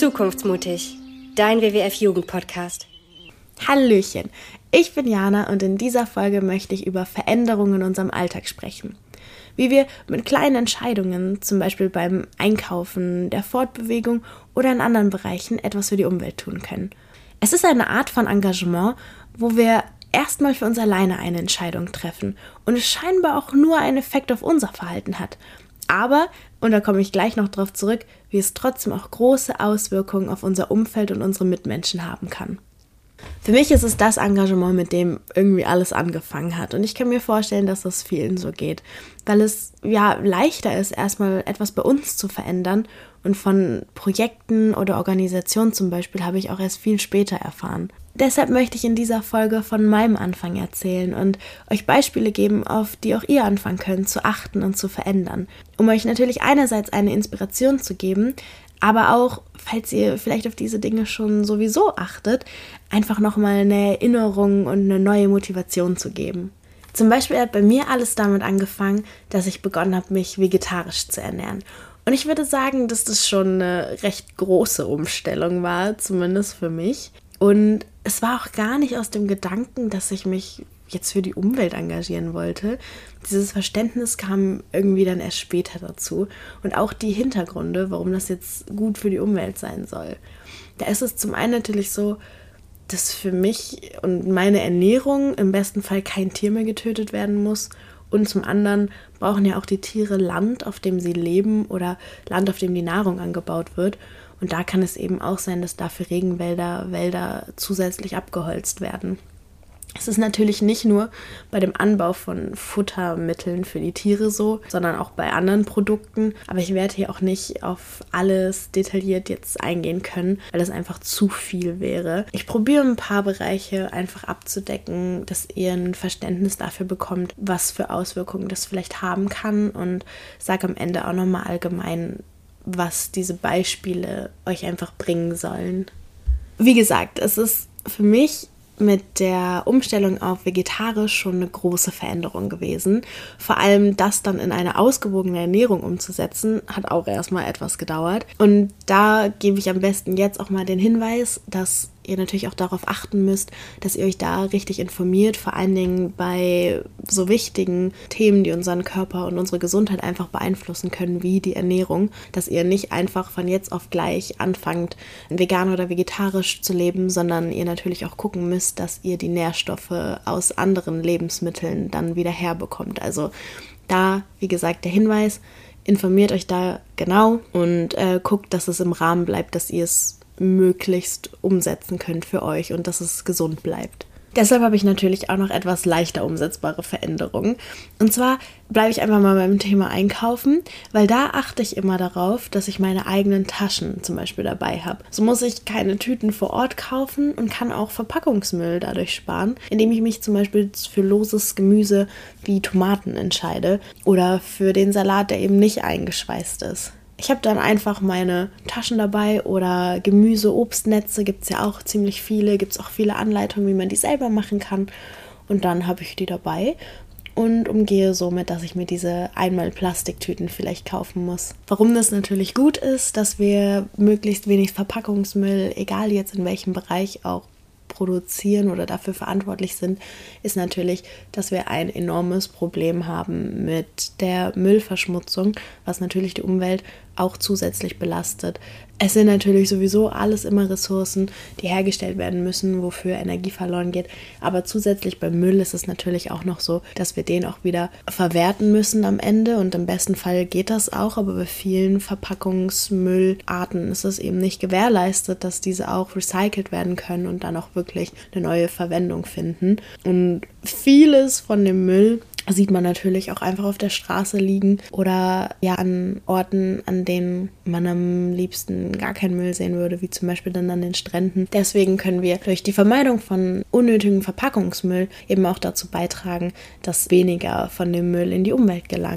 Zukunftsmutig, dein WWF-Jugend-Podcast. Hallöchen, ich bin Jana und in dieser Folge möchte ich über Veränderungen in unserem Alltag sprechen. Wie wir mit kleinen Entscheidungen, zum Beispiel beim Einkaufen, der Fortbewegung oder in anderen Bereichen, etwas für die Umwelt tun können. Es ist eine Art von Engagement, wo wir erstmal für uns alleine eine Entscheidung treffen und es scheinbar auch nur einen Effekt auf unser Verhalten hat. Aber, und da komme ich gleich noch drauf zurück, wie es trotzdem auch große Auswirkungen auf unser Umfeld und unsere Mitmenschen haben kann. Für mich ist es das Engagement, mit dem irgendwie alles angefangen hat. Und ich kann mir vorstellen, dass das vielen so geht, weil es ja leichter ist, erstmal etwas bei uns zu verändern. Und von Projekten oder Organisationen zum Beispiel habe ich auch erst viel später erfahren. Deshalb möchte ich in dieser Folge von meinem Anfang erzählen und euch Beispiele geben, auf die auch ihr anfangen könnt, zu achten und zu verändern. Um euch natürlich einerseits eine Inspiration zu geben, aber auch, falls ihr vielleicht auf diese Dinge schon sowieso achtet, einfach nochmal eine Erinnerung und eine neue Motivation zu geben. Zum Beispiel hat bei mir alles damit angefangen, dass ich begonnen habe, mich vegetarisch zu ernähren. Und ich würde sagen, dass das schon eine recht große Umstellung war, zumindest für mich. Und es war auch gar nicht aus dem Gedanken, dass ich mich jetzt für die Umwelt engagieren wollte. Dieses Verständnis kam irgendwie dann erst später dazu. Und auch die Hintergründe, warum das jetzt gut für die Umwelt sein soll. Da ist es zum einen natürlich so, dass für mich und meine Ernährung im besten Fall kein Tier mehr getötet werden muss. Und zum anderen brauchen ja auch die Tiere Land, auf dem sie leben oder Land, auf dem die Nahrung angebaut wird. Und da kann es eben auch sein, dass dafür Wälder zusätzlich abgeholzt werden. Es ist natürlich nicht nur bei dem Anbau von Futtermitteln für die Tiere so, sondern auch bei anderen Produkten. Aber ich werde hier auch nicht auf alles detailliert jetzt eingehen können, weil das einfach zu viel wäre. Ich probiere ein paar Bereiche einfach abzudecken, dass ihr ein Verständnis dafür bekommt, was für Auswirkungen das vielleicht haben kann und sage am Ende auch nochmal allgemein, was diese Beispiele euch einfach bringen sollen. Wie gesagt, es ist für mich mit der Umstellung auf vegetarisch schon eine große Veränderung gewesen. Vor allem das dann in eine ausgewogene Ernährung umzusetzen, hat auch erstmal etwas gedauert. Und da gebe ich am besten jetzt auch mal den Hinweis, dass ihr natürlich auch darauf achten müsst, dass ihr euch da richtig informiert, vor allen Dingen bei so wichtigen Themen, die unseren Körper und unsere Gesundheit einfach beeinflussen können, wie die Ernährung, dass ihr nicht einfach von jetzt auf gleich anfangt, vegan oder vegetarisch zu leben, sondern ihr natürlich auch gucken müsst, dass ihr die Nährstoffe aus anderen Lebensmitteln dann wieder herbekommt. Also da, wie gesagt, der Hinweis, informiert euch da genau und guckt, dass es im Rahmen bleibt, dass ihr es möglichst umsetzen könnt für euch und dass es gesund bleibt. Deshalb habe ich natürlich auch noch etwas leichter umsetzbare Veränderungen. Und zwar bleibe ich einfach mal beim Thema Einkaufen, weil da achte ich immer darauf, dass ich meine eigenen Taschen zum Beispiel dabei habe. So muss ich keine Tüten vor Ort kaufen und kann auch Verpackungsmüll dadurch sparen, indem ich mich zum Beispiel für loses Gemüse wie Tomaten entscheide oder für den Salat, der eben nicht eingeschweißt ist. Ich habe dann einfach meine Taschen dabei oder Gemüse, Obstnetze, gibt es ja auch ziemlich viele, gibt es auch viele Anleitungen, wie man die selber machen kann. Und dann habe ich die dabei und umgehe somit, dass ich mir diese einmal Plastiktüten vielleicht kaufen muss. Warum das natürlich gut ist, dass wir möglichst wenig Verpackungsmüll, egal jetzt in welchem Bereich auch produzieren oder dafür verantwortlich sind, ist natürlich, dass wir ein enormes Problem haben mit der Müllverschmutzung, was natürlich die Umwelt auch zusätzlich belastet. Es sind natürlich sowieso alles immer Ressourcen, die hergestellt werden müssen, wofür Energie verloren geht. Aber zusätzlich beim Müll ist es natürlich auch noch so, dass wir den auch wieder verwerten müssen am Ende. Und im besten Fall geht das auch, aber bei vielen Verpackungsmüllarten ist es eben nicht gewährleistet, dass diese auch recycelt werden können und dann auch wirklich eine neue Verwendung finden. Und vieles von dem Müll sieht man natürlich auch einfach auf der Straße liegen oder ja an Orten, an denen man am liebsten gar keinen Müll sehen würde, wie zum Beispiel dann an den Stränden. Deswegen können wir durch die Vermeidung von unnötigem Verpackungsmüll eben auch dazu beitragen, dass weniger von dem Müll in die Umwelt gelangt.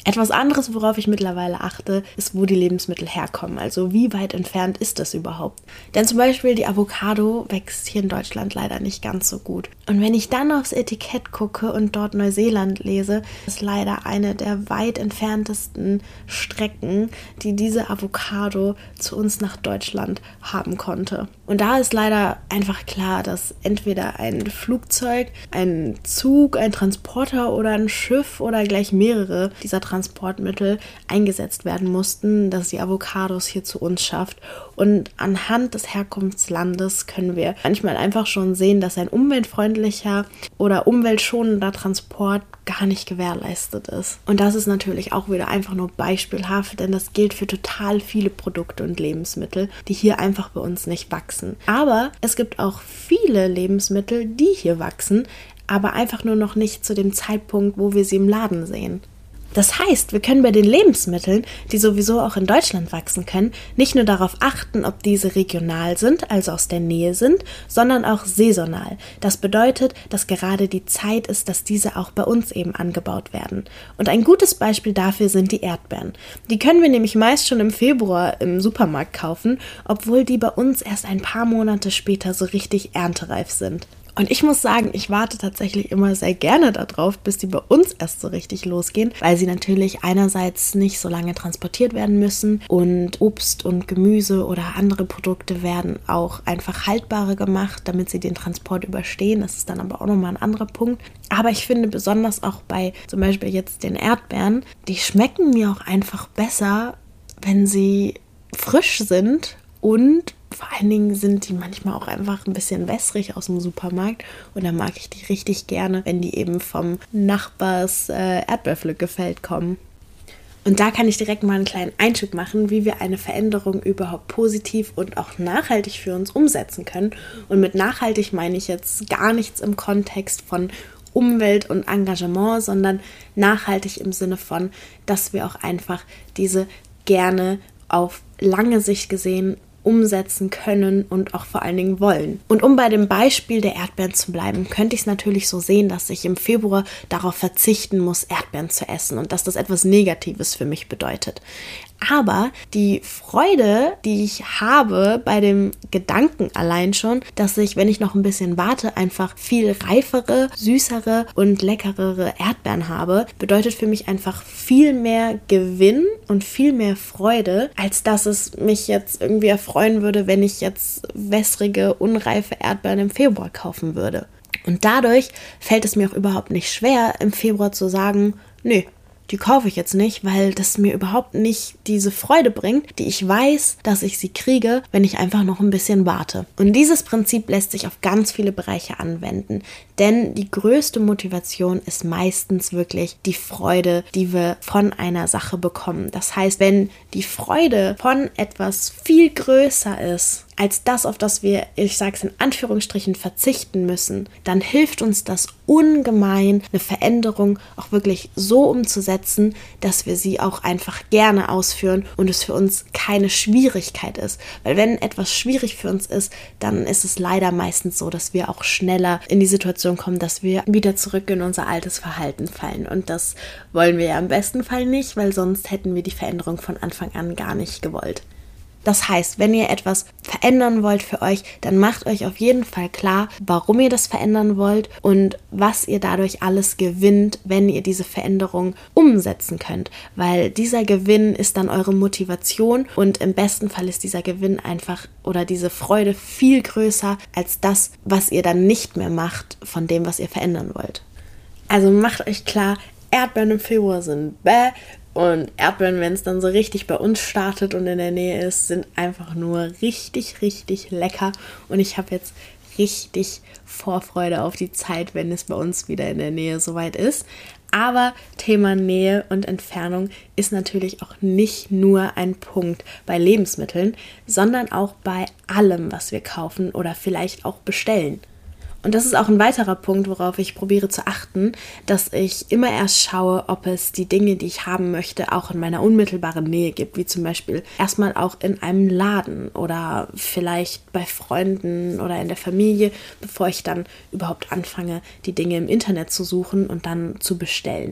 Etwas anderes, worauf ich mittlerweile achte, ist, wo die Lebensmittel herkommen. Also wie weit entfernt ist das überhaupt? Denn zum Beispiel die Avocado wächst hier in Deutschland leider nicht ganz so gut. Und wenn ich dann aufs Etikett gucke und dort Neuseeland lese, ist leider eine der weit entferntesten Strecken, die diese Avocado zu uns nach Deutschland haben konnte. Und da ist leider einfach klar, dass entweder ein Flugzeug, ein Zug, ein Transporter oder ein Schiff oder gleich mehrere dieser Transportmittel eingesetzt werden mussten, dass die Avocados hier zu uns schafft. Und anhand des Herkunftslandes können wir manchmal einfach schon sehen, dass ein umweltfreundlicher oder umweltschonender Transport gar nicht gewährleistet ist. Und das ist natürlich auch wieder einfach nur beispielhaft, denn das gilt für total viele Produkte und Lebensmittel, die hier einfach bei uns nicht wachsen. Aber es gibt auch viele Lebensmittel, die hier wachsen, aber einfach nur noch nicht zu dem Zeitpunkt, wo wir sie im Laden sehen. Das heißt, wir können bei den Lebensmitteln, die sowieso auch in Deutschland wachsen können, nicht nur darauf achten, ob diese regional sind, also aus der Nähe sind, sondern auch saisonal. Das bedeutet, dass gerade die Zeit ist, dass diese auch bei uns eben angebaut werden. Und ein gutes Beispiel dafür sind die Erdbeeren. Die können wir nämlich meist schon im Februar im Supermarkt kaufen, obwohl die bei uns erst ein paar Monate später so richtig erntereif sind. Und ich muss sagen, ich warte tatsächlich immer sehr gerne darauf, bis die bei uns erst so richtig losgehen, weil sie natürlich einerseits nicht so lange transportiert werden müssen und Obst und Gemüse oder andere Produkte werden auch einfach haltbarer gemacht, damit sie den Transport überstehen. Das ist dann aber auch nochmal ein anderer Punkt. Aber ich finde besonders auch bei zum Beispiel jetzt den Erdbeeren, die schmecken mir auch einfach besser, wenn sie frisch sind und vor allen Dingen sind die manchmal auch einfach ein bisschen wässrig aus dem Supermarkt und dann mag ich die richtig gerne, wenn die eben vom Nachbars Erdbeerpflückefeld kommen. Und da kann ich direkt mal einen kleinen Einschub machen, wie wir eine Veränderung überhaupt positiv und auch nachhaltig für uns umsetzen können. Und mit nachhaltig meine ich jetzt gar nichts im Kontext von Umwelt und Engagement, sondern nachhaltig im Sinne von, dass wir auch einfach diese gerne auf lange Sicht gesehen umsetzen können und auch vor allen Dingen wollen. Und um bei dem Beispiel der Erdbeeren zu bleiben, könnte ich es natürlich so sehen, dass ich im Februar darauf verzichten muss, Erdbeeren zu essen und dass das etwas Negatives für mich bedeutet. Aber die Freude, die ich habe bei dem Gedanken allein schon, dass ich, wenn ich noch ein bisschen warte, einfach viel reifere, süßere und leckerere Erdbeeren habe, bedeutet für mich einfach viel mehr Gewinn und viel mehr Freude, als dass es mich jetzt irgendwie erfreuen würde, wenn ich jetzt wässrige, unreife Erdbeeren im Februar kaufen würde. Und dadurch fällt es mir auch überhaupt nicht schwer, im Februar zu sagen, nö, die kaufe ich jetzt nicht, weil das mir überhaupt nicht diese Freude bringt, die ich weiß, dass ich sie kriege, wenn ich einfach noch ein bisschen warte. Und dieses Prinzip lässt sich auf ganz viele Bereiche anwenden, denn die größte Motivation ist meistens wirklich die Freude, die wir von einer Sache bekommen. Das heißt, wenn die Freude von etwas viel größer ist, als das, auf das wir, ich sage es in Anführungsstrichen, verzichten müssen, dann hilft uns das ungemein, eine Veränderung auch wirklich so umzusetzen, dass wir sie auch einfach gerne ausführen und es für uns keine Schwierigkeit ist. Weil wenn etwas schwierig für uns ist, dann ist es leider meistens so, dass wir auch schneller in die Situation kommen, dass wir wieder zurück in unser altes Verhalten fallen. Und das wollen wir ja im besten Fall nicht, weil sonst hätten wir die Veränderung von Anfang an gar nicht gewollt. Das heißt, wenn ihr etwas verändern wollt für euch, dann macht euch auf jeden Fall klar, warum ihr das verändern wollt und was ihr dadurch alles gewinnt, wenn ihr diese Veränderung umsetzen könnt. Weil dieser Gewinn ist dann eure Motivation und im besten Fall ist dieser Gewinn einfach oder diese Freude viel größer als das, was ihr dann nicht mehr macht von dem, was ihr verändern wollt. Also macht euch klar, Erdbeeren im Februar sind bäh. Und Erdbeeren, wenn es dann so richtig bei uns startet und in der Nähe ist, sind einfach nur richtig, richtig lecker. Und ich habe jetzt richtig Vorfreude auf die Zeit, wenn es bei uns wieder in der Nähe soweit ist. Aber Thema Nähe und Entfernung ist natürlich auch nicht nur ein Punkt bei Lebensmitteln, sondern auch bei allem, was wir kaufen oder vielleicht auch bestellen. Und das ist auch ein weiterer Punkt, worauf ich probiere zu achten, dass ich immer erst schaue, ob es die Dinge, die ich haben möchte, auch in meiner unmittelbaren Nähe gibt, wie zum Beispiel erstmal auch in einem Laden oder vielleicht bei Freunden oder in der Familie, bevor ich dann überhaupt anfange, die Dinge im Internet zu suchen und dann zu bestellen.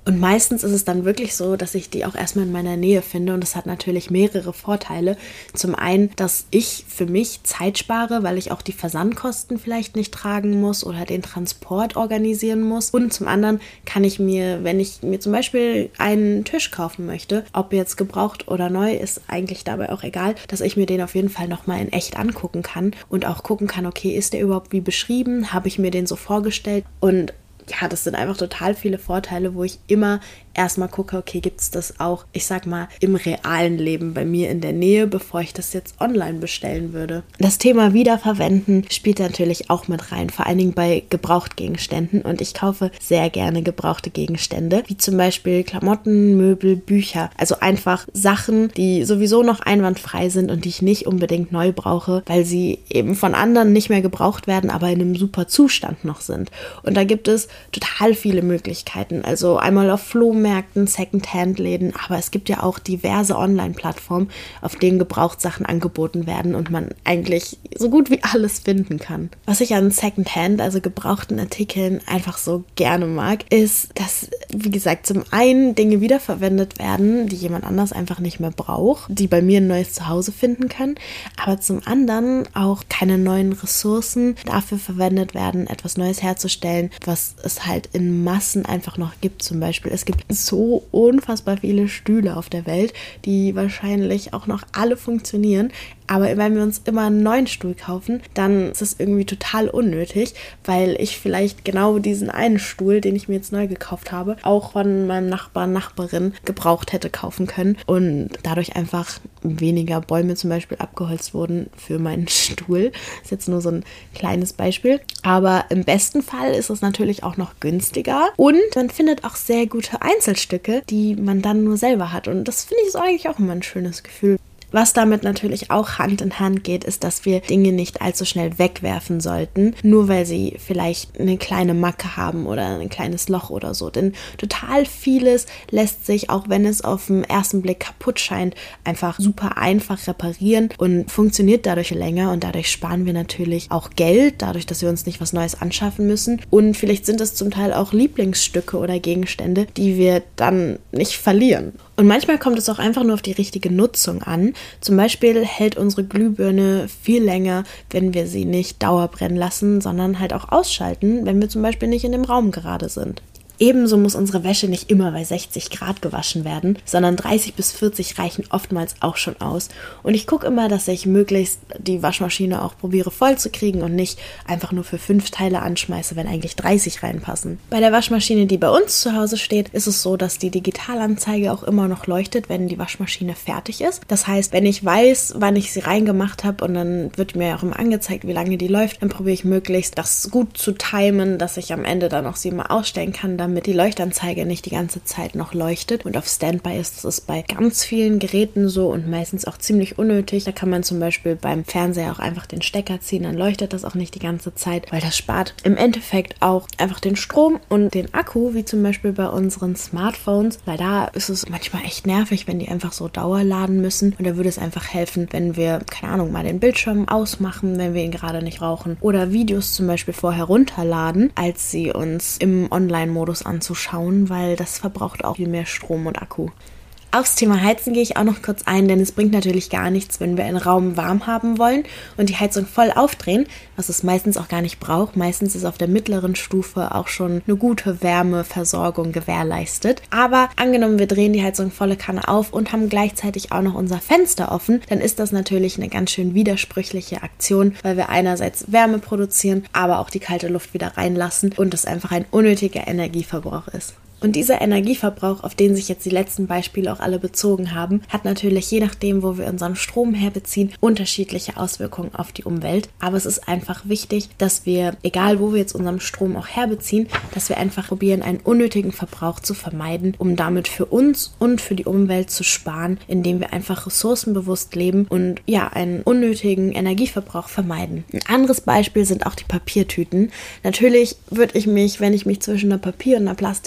Und meistens ist es dann wirklich so, dass ich die auch erstmal in meiner Nähe finde und das hat natürlich mehrere Vorteile. Zum einen, dass ich für mich Zeit spare, weil ich auch die Versandkosten vielleicht nicht tragen muss oder den Transport organisieren muss. Und zum anderen kann ich mir, wenn ich mir zum Beispiel einen Tisch kaufen möchte, ob jetzt gebraucht oder neu, ist eigentlich dabei auch egal, dass ich mir den auf jeden Fall nochmal in echt angucken kann und auch gucken kann, okay, ist der überhaupt wie beschrieben? Habe ich mir den so vorgestellt? Und ja, das sind einfach total viele Vorteile, wo ich immer erstmal gucke, okay, gibt es das auch, ich sag mal, im realen Leben bei mir in der Nähe, bevor ich das jetzt online bestellen würde. Das Thema Wiederverwenden spielt natürlich auch mit rein, vor allen Dingen bei Gebrauchtgegenständen und ich kaufe sehr gerne gebrauchte Gegenstände, wie zum Beispiel Klamotten, Möbel, Bücher, also einfach Sachen, die sowieso noch einwandfrei sind und die ich nicht unbedingt neu brauche, weil sie eben von anderen nicht mehr gebraucht werden, aber in einem super Zustand noch sind. Und da gibt es total viele Möglichkeiten, also einmal auf Flohmärkten, Secondhand-Läden, aber es gibt ja auch diverse Online-Plattformen, auf denen Gebrauchtsachen angeboten werden und man eigentlich so gut wie alles finden kann. Was ich an Secondhand, also gebrauchten Artikeln, einfach so gerne mag, ist, dass, wie gesagt, zum einen Dinge wiederverwendet werden, die jemand anders einfach nicht mehr braucht, die bei mir ein neues Zuhause finden kann, aber zum anderen auch keine neuen Ressourcen dafür verwendet werden, etwas Neues herzustellen, was es halt in Massen einfach noch gibt. Zum Beispiel, es gibt so unfassbar viele Stühle auf der Welt, die wahrscheinlich auch noch alle funktionieren. Aber wenn wir uns immer einen neuen Stuhl kaufen, dann ist es irgendwie total unnötig, weil ich vielleicht genau diesen einen Stuhl, den ich mir jetzt neu gekauft habe, auch von meinem Nachbarn, Nachbarin gebraucht hätte kaufen können und dadurch einfach weniger Bäume zum Beispiel abgeholzt wurden für meinen Stuhl. Das ist jetzt nur so ein kleines Beispiel. Aber im besten Fall ist es natürlich auch noch günstiger und man findet auch sehr gute Einzelstücke, die man dann nur selber hat. Und das finde ich so eigentlich auch immer ein schönes Gefühl. Was damit natürlich auch Hand in Hand geht, ist, dass wir Dinge nicht allzu schnell wegwerfen sollten, nur weil sie vielleicht eine kleine Macke haben oder ein kleines Loch oder so. Denn total vieles lässt sich, auch wenn es auf den ersten Blick kaputt scheint, einfach super einfach reparieren und funktioniert dadurch länger und dadurch sparen wir natürlich auch Geld, dadurch, dass wir uns nicht was Neues anschaffen müssen. Und vielleicht sind es zum Teil auch Lieblingsstücke oder Gegenstände, die wir dann nicht verlieren. Und manchmal kommt es auch einfach nur auf die richtige Nutzung an. Zum Beispiel hält unsere Glühbirne viel länger, wenn wir sie nicht dauerbrennen lassen, sondern halt auch ausschalten, wenn wir zum Beispiel nicht in dem Raum gerade sind. Ebenso muss unsere Wäsche nicht immer bei 60 Grad gewaschen werden, sondern 30 bis 40 reichen oftmals auch schon aus. Und ich gucke immer, dass ich möglichst die Waschmaschine auch probiere voll zu kriegen und nicht einfach nur für 5 Teile anschmeiße, wenn eigentlich 30 reinpassen. Bei der Waschmaschine, die bei uns zu Hause steht, ist es so, dass die Digitalanzeige auch immer noch leuchtet, wenn die Waschmaschine fertig ist. Das heißt, wenn ich weiß, wann ich sie reingemacht habe und dann wird mir auch immer angezeigt, wie lange die läuft, dann probiere ich möglichst das gut zu timen, dass ich am Ende dann auch sie mal ausstellen kann, damit die Leuchtanzeige nicht die ganze Zeit noch leuchtet. Und auf Standby ist es bei ganz vielen Geräten so und meistens auch ziemlich unnötig. Da kann man zum Beispiel beim Fernseher auch einfach den Stecker ziehen, dann leuchtet das auch nicht die ganze Zeit, weil das spart im Endeffekt auch einfach den Strom und den Akku, wie zum Beispiel bei unseren Smartphones, weil da ist es manchmal echt nervig, wenn die einfach so dauerladen müssen und da würde es einfach helfen, wenn wir, keine Ahnung, mal den Bildschirm ausmachen, wenn wir ihn gerade nicht brauchen oder Videos zum Beispiel vorher runterladen, als sie uns im Online-Modus anzuschauen, weil das verbraucht auch viel mehr Strom und Akku. Aufs Thema Heizen gehe ich auch noch kurz ein, denn es bringt natürlich gar nichts, wenn wir einen Raum warm haben wollen und die Heizung voll aufdrehen, was es meistens auch gar nicht braucht. Meistens ist auf der mittleren Stufe auch schon eine gute Wärmeversorgung gewährleistet. Aber angenommen, wir drehen die Heizung volle Kanne auf und haben gleichzeitig auch noch unser Fenster offen, dann ist das natürlich eine ganz schön widersprüchliche Aktion, weil wir einerseits Wärme produzieren, aber auch die kalte Luft wieder reinlassen und das einfach ein unnötiger Energieverbrauch ist. Und dieser Energieverbrauch, auf den sich jetzt die letzten Beispiele auch alle bezogen haben, hat natürlich je nachdem, wo wir unseren Strom herbeziehen, unterschiedliche Auswirkungen auf die Umwelt. Aber es ist einfach wichtig, dass wir, egal wo wir jetzt unseren Strom auch herbeziehen, dass wir einfach probieren, einen unnötigen Verbrauch zu vermeiden, um damit für uns und für die Umwelt zu sparen, indem wir einfach ressourcenbewusst leben und ja, einen unnötigen Energieverbrauch vermeiden. Ein anderes Beispiel sind auch die Papiertüten. Natürlich würde ich mich, wenn ich mich zwischen einer Papier- und einer Plastiktüte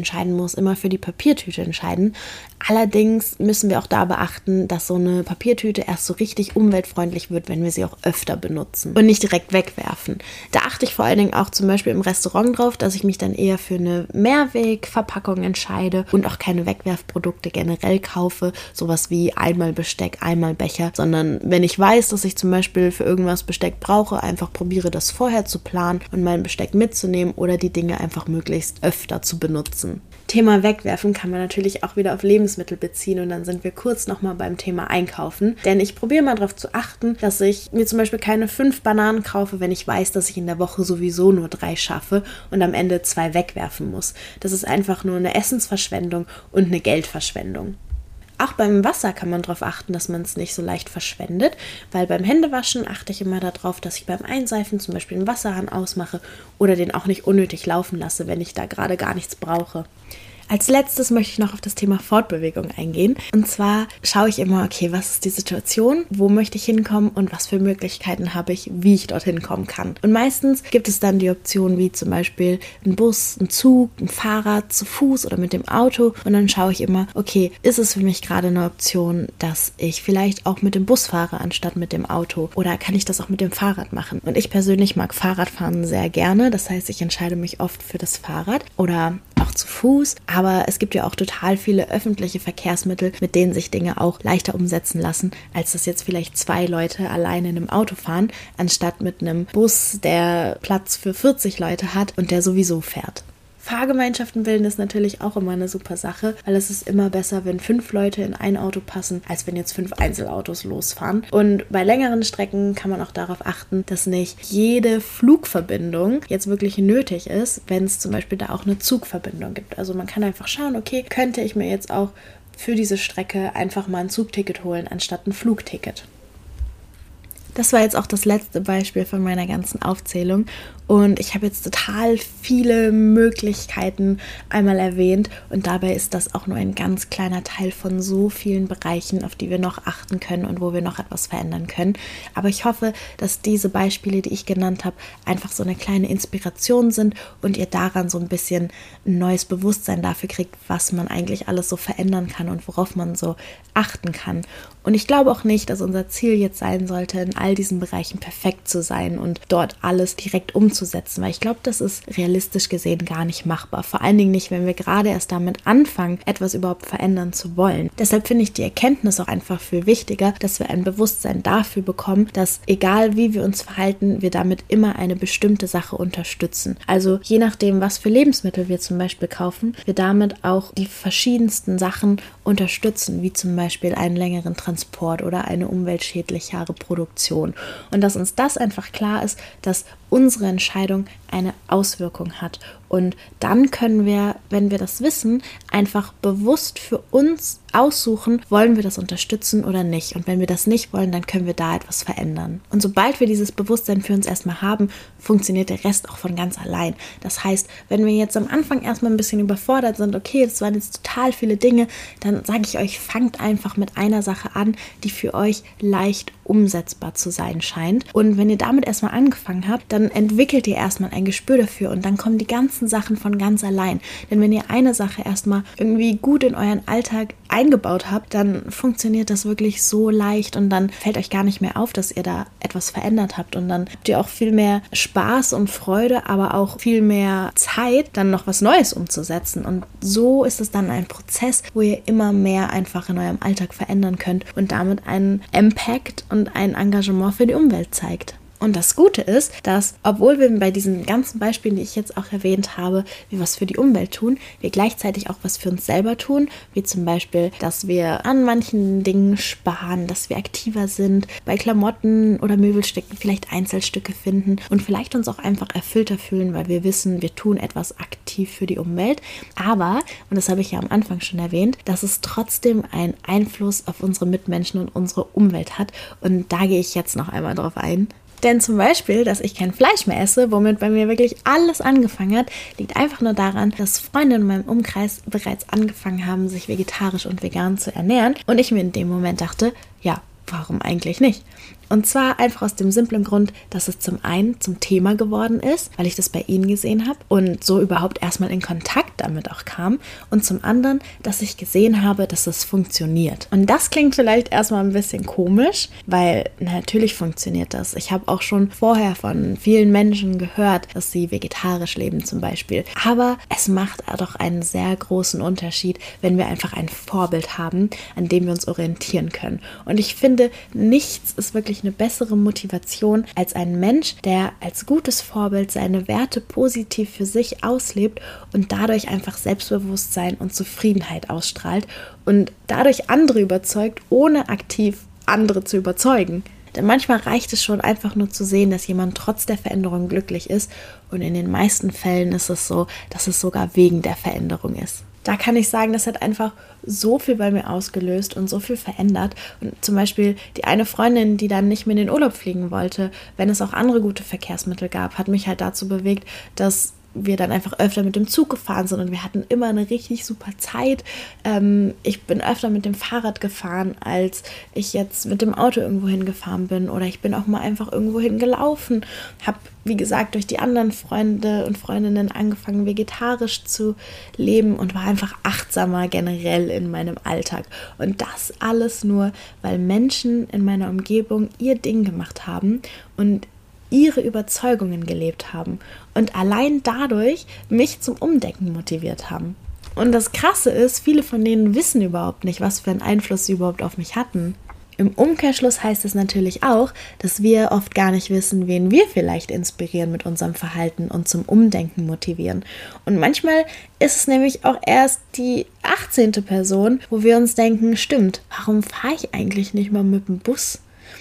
entscheiden muss, immer für die Papiertüte entscheiden. Allerdings müssen wir auch da beachten, dass so eine Papiertüte erst so richtig umweltfreundlich wird, wenn wir sie auch öfter benutzen und nicht direkt wegwerfen. Da achte ich vor allen Dingen auch zum Beispiel im Restaurant drauf, dass ich mich dann eher für eine Mehrwegverpackung entscheide und auch keine Wegwerfprodukte generell kaufe, sowas wie einmal Besteck, einmal Becher, sondern wenn ich weiß, dass ich zum Beispiel für irgendwas Besteck brauche, einfach probiere das vorher zu planen und mein Besteck mitzunehmen oder die Dinge einfach möglichst öfter zu benutzen. Thema Wegwerfen kann man natürlich auch wieder auf Lebensmittel beziehen und dann sind wir kurz nochmal beim Thema Einkaufen, denn ich probiere mal darauf zu achten, dass ich mir zum Beispiel keine 5 Bananen kaufe, wenn ich weiß, dass ich in der Woche sowieso nur 3 schaffe und am Ende 2 wegwerfen muss. Das ist einfach nur eine Essensverschwendung und eine Geldverschwendung. Auch beim Wasser kann man darauf achten, dass man es nicht so leicht verschwendet, weil beim Händewaschen achte ich immer darauf, dass ich beim Einseifen zum Beispiel den Wasserhahn ausmache oder den auch nicht unnötig laufen lasse, wenn ich da gerade gar nichts brauche. Als letztes möchte ich noch auf das Thema Fortbewegung eingehen. Und zwar schaue ich immer, okay, was ist die Situation, wo möchte ich hinkommen und was für Möglichkeiten habe ich, wie ich dorthin kommen kann. Und meistens gibt es dann die Optionen wie zum Beispiel ein Bus, ein Zug, ein Fahrrad, zu Fuß oder mit dem Auto. Und dann schaue ich immer, okay, ist es für mich gerade eine Option, dass ich vielleicht auch mit dem Bus fahre, anstatt mit dem Auto? Oder kann ich das auch mit dem Fahrrad machen? Und ich persönlich mag Fahrradfahren sehr gerne. Das heißt, ich entscheide mich oft für das Fahrrad oder auch zu Fuß. Aber es gibt ja auch total viele öffentliche Verkehrsmittel, mit denen sich Dinge auch leichter umsetzen lassen, als dass jetzt vielleicht 2 Leute alleine in einem Auto fahren, anstatt mit einem Bus, der Platz für 40 Leute hat und der sowieso fährt. Fahrgemeinschaften bilden ist natürlich auch immer eine super Sache, weil es ist immer besser, wenn 5 Leute in ein Auto passen, als wenn jetzt 5 Einzelautos losfahren. Und bei längeren Strecken kann man auch darauf achten, dass nicht jede Flugverbindung jetzt wirklich nötig ist, wenn es zum Beispiel da auch eine Zugverbindung gibt. Also man kann einfach schauen, okay, könnte ich mir jetzt auch für diese Strecke einfach mal ein Zugticket holen, anstatt ein Flugticket. Das war jetzt auch das letzte Beispiel von meiner ganzen Aufzählung und ich habe jetzt total viele Möglichkeiten einmal erwähnt und dabei ist das auch nur ein ganz kleiner Teil von so vielen Bereichen, auf die wir noch achten können und wo wir noch etwas verändern können. Aber ich hoffe, dass diese Beispiele, die ich genannt habe, einfach so eine kleine Inspiration sind und ihr daran so ein bisschen ein neues Bewusstsein dafür kriegt, was man eigentlich alles so verändern kann und worauf man so achten kann. Und ich glaube auch nicht, dass unser Ziel jetzt sein sollte, in all diesen Bereichen perfekt zu sein und dort alles direkt umzusetzen, weil ich glaube, das ist realistisch gesehen gar nicht machbar. Vor allen Dingen nicht, wenn wir gerade erst damit anfangen, etwas überhaupt verändern zu wollen. Deshalb finde ich die Erkenntnis auch einfach viel wichtiger, dass wir ein Bewusstsein dafür bekommen, dass egal wie wir uns verhalten, wir damit immer eine bestimmte Sache unterstützen. Also je nachdem, was für Lebensmittel wir zum Beispiel kaufen, wir damit auch die verschiedensten Sachen unterstützen, wie zum Beispiel einen längeren Transport oder eine umweltschädlichere Produktion. Und dass uns das einfach klar ist, dass unsere Entscheidung eine Auswirkung hat. Und dann können wir, wenn wir das wissen, einfach bewusst für uns aussuchen, wollen wir das unterstützen oder nicht. Und wenn wir das nicht wollen, dann können wir da etwas verändern. Und sobald wir dieses Bewusstsein für uns erstmal haben, funktioniert der Rest auch von ganz allein. Das heißt, wenn wir jetzt am Anfang erstmal ein bisschen überfordert sind, okay, das waren jetzt total viele Dinge, dann sage ich euch, fangt einfach mit einer Sache an, die für euch leicht umsetzbar zu sein scheint. Und wenn ihr damit erstmal angefangen habt, dann entwickelt ihr erstmal ein Gespür dafür und dann kommen die ganzen Sachen von ganz allein. Denn wenn ihr eine Sache erstmal irgendwie gut in euren Alltag eingebaut habt, dann funktioniert das wirklich so leicht und dann fällt euch gar nicht mehr auf, dass ihr da etwas verändert habt und dann habt ihr auch viel mehr Spaß und Freude, aber auch viel mehr Zeit, dann noch was Neues umzusetzen. Und so ist es dann ein Prozess, wo ihr immer mehr einfach in eurem Alltag verändern könnt und damit einen Impact und ein Engagement für die Umwelt zeigt. Und das Gute ist, dass, obwohl wir bei diesen ganzen Beispielen, die ich jetzt auch erwähnt habe, wir was für die Umwelt tun, wir gleichzeitig auch was für uns selber tun, wie zum Beispiel, dass wir an manchen Dingen sparen, dass wir aktiver sind, bei Klamotten oder Möbelstücken vielleicht Einzelstücke finden und vielleicht uns auch einfach erfüllter fühlen, weil wir wissen, wir tun etwas aktiv für die Umwelt. Aber, und das habe ich ja am Anfang schon erwähnt, dass es trotzdem einen Einfluss auf unsere Mitmenschen und unsere Umwelt hat. Und da gehe ich jetzt noch einmal drauf ein. Denn zum Beispiel, dass ich kein Fleisch mehr esse, womit bei mir wirklich alles angefangen hat, liegt einfach nur daran, dass Freunde in meinem Umkreis bereits angefangen haben, sich vegetarisch und vegan zu ernähren. Und ich mir in dem Moment dachte, ja, warum eigentlich nicht? Und zwar einfach aus dem simplen Grund, dass es zum einen zum Thema geworden ist, weil ich das bei Ihnen gesehen habe und so überhaupt erstmal in Kontakt damit auch kam. Und zum anderen, dass ich gesehen habe, dass es funktioniert. Und das klingt vielleicht erstmal ein bisschen komisch, weil natürlich funktioniert das. Ich habe auch schon vorher von vielen Menschen gehört, dass sie vegetarisch leben zum Beispiel. Aber es macht doch einen sehr großen Unterschied, wenn wir einfach ein Vorbild haben, an dem wir uns orientieren können. Und ich finde, nichts ist wirklich eine bessere Motivation als ein Mensch, der als gutes Vorbild seine Werte positiv für sich auslebt und dadurch einfach Selbstbewusstsein und Zufriedenheit ausstrahlt und dadurch andere überzeugt, ohne aktiv andere zu überzeugen. Denn manchmal reicht es schon einfach nur zu sehen, dass jemand trotz der Veränderung glücklich ist und in den meisten Fällen ist es so, dass es sogar wegen der Veränderung ist. Da kann ich sagen, das hat einfach so viel bei mir ausgelöst und so viel verändert. Und zum Beispiel die eine Freundin, die dann nicht mehr in den Urlaub fliegen wollte, wenn es auch andere gute Verkehrsmittel gab, hat mich halt dazu bewegt, dass wir dann einfach öfter mit dem Zug gefahren sind und wir hatten immer eine richtig super Zeit. Ich bin öfter mit dem Fahrrad gefahren, als ich jetzt mit dem Auto irgendwo hingefahren bin, oder ich bin auch mal einfach irgendwo hingelaufen, habe, wie gesagt, durch die anderen Freunde und Freundinnen angefangen, vegetarisch zu leben und war einfach achtsamer generell in meinem Alltag. Und das alles nur, weil Menschen in meiner Umgebung ihr Ding gemacht haben und ihre Überzeugungen gelebt haben und allein dadurch mich zum Umdenken motiviert haben. Und das Krasse ist, viele von denen wissen überhaupt nicht, was für einen Einfluss sie überhaupt auf mich hatten. Im Umkehrschluss heißt es natürlich auch, dass wir oft gar nicht wissen, wen wir vielleicht inspirieren mit unserem Verhalten und zum Umdenken motivieren. Und manchmal ist es nämlich auch erst die 18. Person, wo wir uns denken, stimmt, warum fahre ich eigentlich nicht mal mit dem Bus?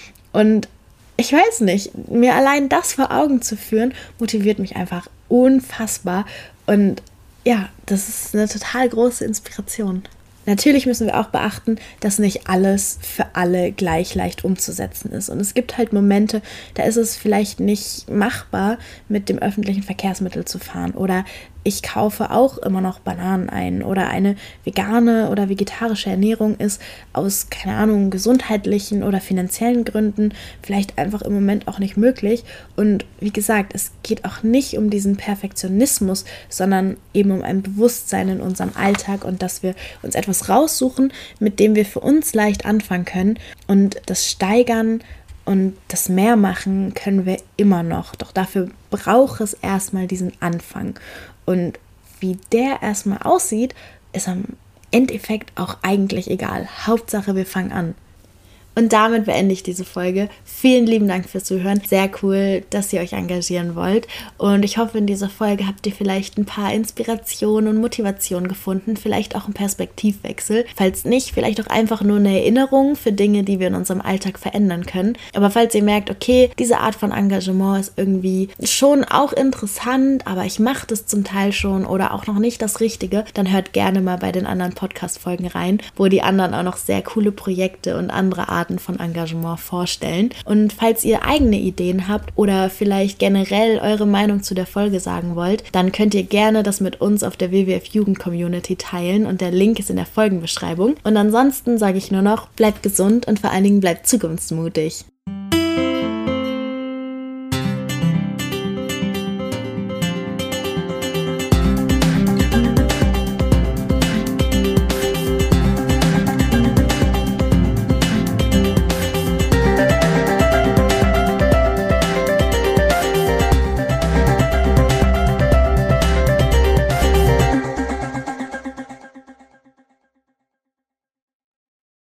Und ich weiß nicht, mir allein das vor Augen zu führen, motiviert mich einfach unfassbar. Und ja, das ist eine total große Inspiration. Natürlich müssen wir auch beachten, dass nicht alles für alle gleich leicht umzusetzen ist. Und es gibt halt Momente, da ist es vielleicht nicht machbar, mit dem öffentlichen Verkehrsmittel zu fahren. Oder ich kaufe auch immer noch Bananen ein. Oder eine vegane oder vegetarische Ernährung ist aus, keine Ahnung, gesundheitlichen oder finanziellen Gründen vielleicht einfach im Moment auch nicht möglich. Und wie gesagt, es geht auch nicht um diesen Perfektionismus, sondern eben um ein Bewusstsein in unserem Alltag und dass wir uns etwas raussuchen, mit dem wir für uns leicht anfangen können. Und das Steigern und das Mehrmachen können wir immer noch. Doch dafür braucht es erstmal diesen Anfang. Und wie der erstmal aussieht, ist am Endeffekt auch eigentlich egal. Hauptsache, wir fangen an. Und damit beende ich diese Folge. Vielen lieben Dank fürs Zuhören. Sehr cool, dass ihr euch engagieren wollt. Und ich hoffe, in dieser Folge habt ihr vielleicht ein paar Inspirationen und Motivationen gefunden. Vielleicht auch einen Perspektivwechsel. Falls nicht, vielleicht auch einfach nur eine Erinnerung für Dinge, die wir in unserem Alltag verändern können. Aber falls ihr merkt, okay, diese Art von Engagement ist irgendwie schon auch interessant, aber ich mache das zum Teil schon oder auch noch nicht das Richtige, dann hört gerne mal bei den anderen Podcast-Folgen rein, wo die anderen auch noch sehr coole Projekte und andere Arten von Engagement vorstellen. Und falls ihr eigene Ideen habt oder vielleicht generell eure Meinung zu der Folge sagen wollt, dann könnt ihr gerne das mit uns auf der WWF Jugend Community teilen und der Link ist in der Folgenbeschreibung. Und ansonsten sage ich nur noch, bleibt gesund und vor allen Dingen bleibt zukunftsmutig.